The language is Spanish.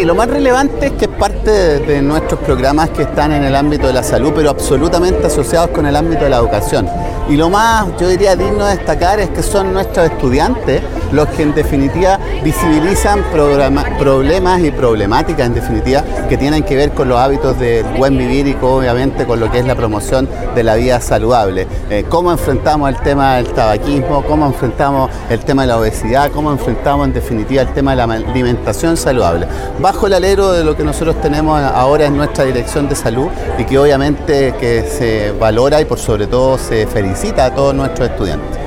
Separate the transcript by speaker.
Speaker 1: Sí, lo más relevante es que es parte de nuestros programas que están en el ámbito de la salud, pero absolutamente asociados con el ámbito de la educación. Y lo más, yo diría, digno de destacar es que son nuestros estudiantes los que en definitiva visibilizan problemas y problemáticas en definitiva que tienen que ver con los hábitos del buen vivir y obviamente con lo que es la promoción de la vida saludable. Cómo enfrentamos el tema del tabaquismo, cómo enfrentamos el tema de la obesidad, cómo enfrentamos en definitiva el tema de la alimentación saludable, bajo el alero de lo que nosotros tenemos ahora en nuestra dirección de salud y que obviamente que se valora y por sobre todo se felicita a todos nuestros estudiantes.